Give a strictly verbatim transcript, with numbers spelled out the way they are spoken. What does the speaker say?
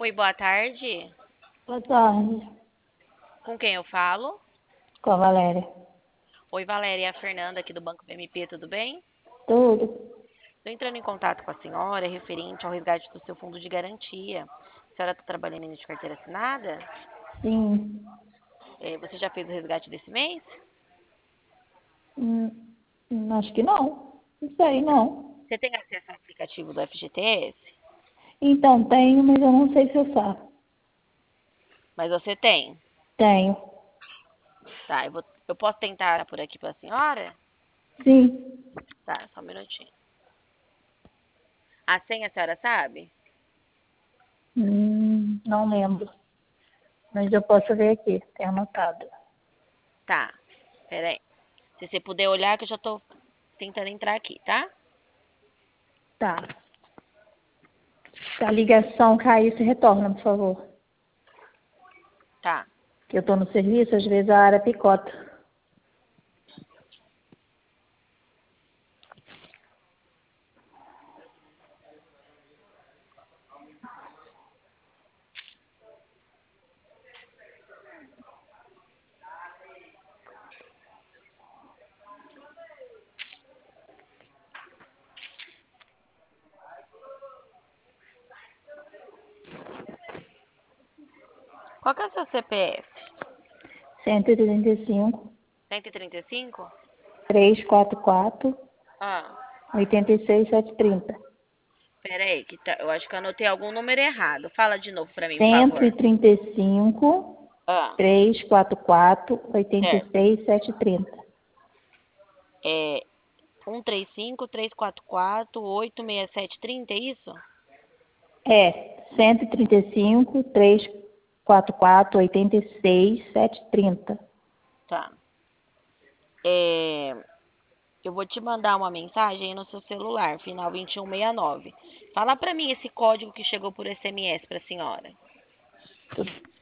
Oi, boa tarde. Boa tarde, Com quem eu falo? com a Valéria. Oi, Valéria, é a Fernanda aqui do Banco B M P, tudo bem? Tudo? Estou entrando em contato com a senhora referente ao resgate do seu fundo de garantia. A senhora está trabalhando ainda de carteira assinada? Sim. Eh, você já fez o resgate desse mês? Hum, hum, acho que não. Não sei, não. Você tem acesso ao aplicativo do F G T S? Então, tenho, mas eu não sei se eu faço. Mas você tem. Tenho. Tá, eu, vou, eu posso tentar por aqui para a senhora? Sim. Tá, só um minutinho. A senha a senhora sabe? Hum, não lembro. Mas eu posso ver aqui. Tem anotado. Tá, peraí. Se você puder olhar que eu já tô tentando entrar aqui, tá? Tá. Se a ligação cair, você retorna, por favor. Tá. Que eu tô no serviço, às vezes a área picota. Qual que é o seu C P F? cento e trinta e cinco, cento e trinta e cinco? trezentos e quarenta e quatro, Ah, oitenta e seis, setecentos e trinta. pera aí, que tá, eu acho que eu anotei algum número errado. Fala de novo pra mim, por cento e favor. trinta e cinco, Ah, trezentos e quarenta e quatro, oitenta e certo. seis, setecentos e trinta. É um três cinco, três quatro quatro, oito seis sete três zero, é isso? É, cento e trinta e cinco, trezentos e quarenta e quatro, oitenta e seis, setecentos e trinta. Tá. É, eu vou te mandar uma mensagem aí no seu celular, final vinte e um sessenta e nove. Fala pra mim esse código que chegou por S M S pra senhora.